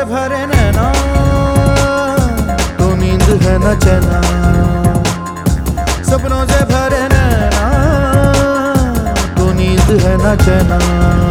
भरे नैना तो नींद है न चैना, सपनों से भरे नैना तो नींद है न चैना।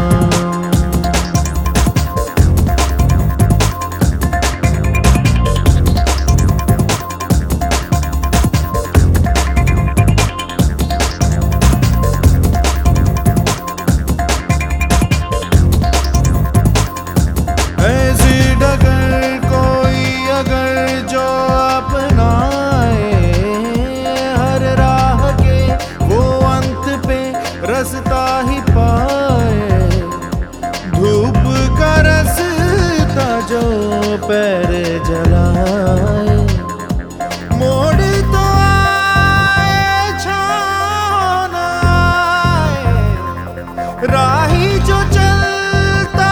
रास्ता ही पाए धूप का रास्ता जो पैर जलाए, मोड़ तो आए छान आए, राही जो चलता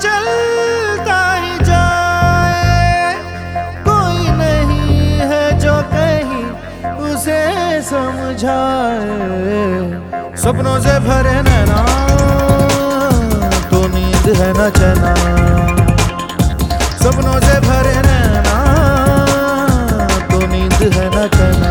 ही जाए, कोई नहीं है जो कहीं उसे समझाए। सपनों से भरे नैना तो नींद है न चैना, सपनों से भरे नैना तो नींद है न चैना।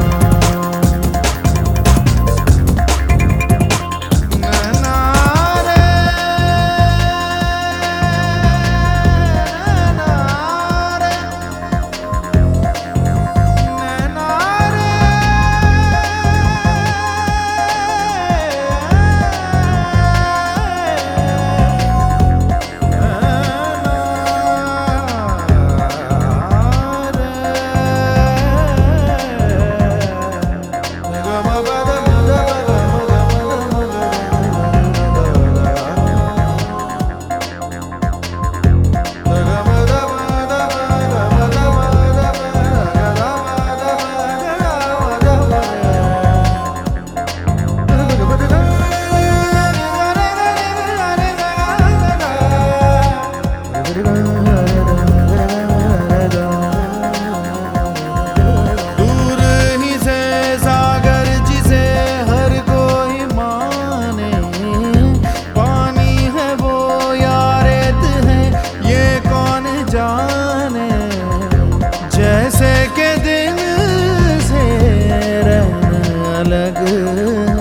दूर ही से सागर जिसे हर कोई माने, पानी है वो या रेत है ये कौन जाने, जैसे के दिन से रहना अलग है,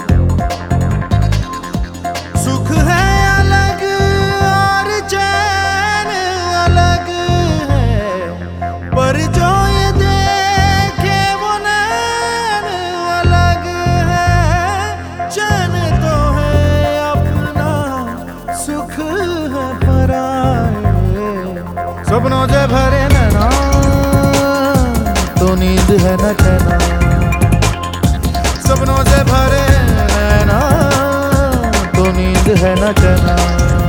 सुख है अलग और चैन अलग है, पर जो ये देखे वो नैन अलग है, चैन तो है अपना सुख है पराए। सपनों से भरे नैना तो नींद है न चैना, सपनों से भरे नैना तो नींद है न चैना।